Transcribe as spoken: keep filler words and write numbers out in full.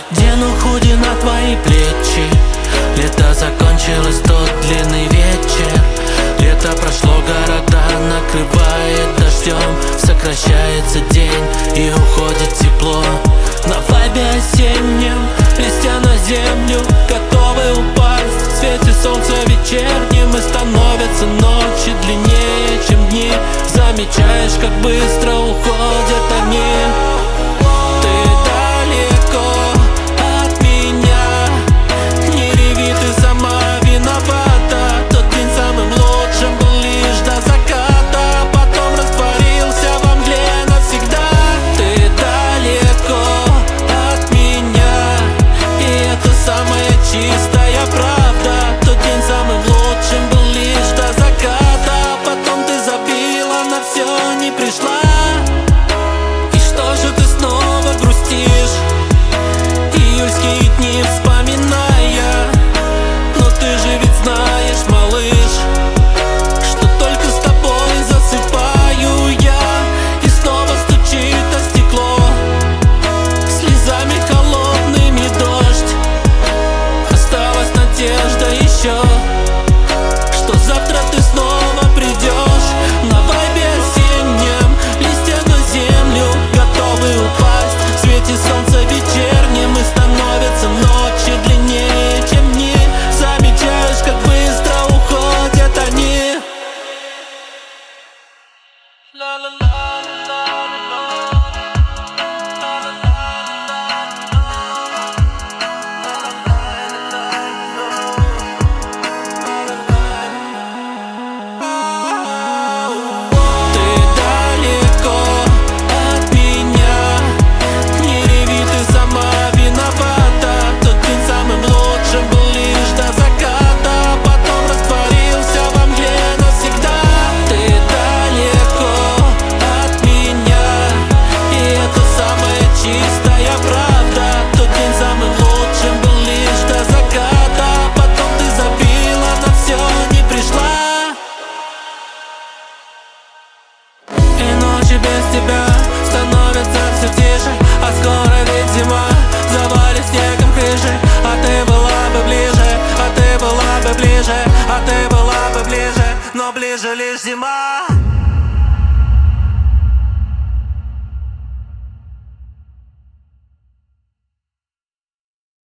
Дену худи на твои плечи. Лето закончилось, тот длинный вечер. Лето прошло, города накрывает дождем. Сокращается день и уходит тепло. На вайбе осеннем, листья на землю, готовы упасть. В свете солнца вечернем, и становятся ночи длиннее, чем дни. Замечаешь, как быстро уходят они. Ты далеко от меня, не реви, ты сама виновата. Тот день самым лучшим был лишь до заката, потом растворился во мгле навсегда. Ты далеко от меня, и это самая чистая правда. Тот день самым лучшим был лишь до заката, потом ты забила на все, не пришла. И что же ты снова грустишь, июльские дни вспоминая? Но ты же ведь знаешь, малыш, что только с тобой засыпаю я. И снова стучит о стекло слезами холодными дождь. Осталась надежда еще, что завтра ты снова придешь. На вайбе осеннем, листья на землю, готовы упасть. В свете солнца вечернем, и становятся ночи длиннее, чем дни. Замечаешь, как быстро уходят они. Ты далеко от меня, не реви, ты сама виновата. Тот день самым лучшим был лишь до заката, потом растворился во мгле навсегда. Ты далеко от меня, и это самая чистая правда. Тот день самым лучшим был лишь до заката, потом ты забила на все, не пришла. И ночи без тебя становятся все тише, а скоро ведь зима завалит снегом крыши. А ты была бы ближе, а ты была бы ближе, а ты была бы ближе, но ближе лишь зима.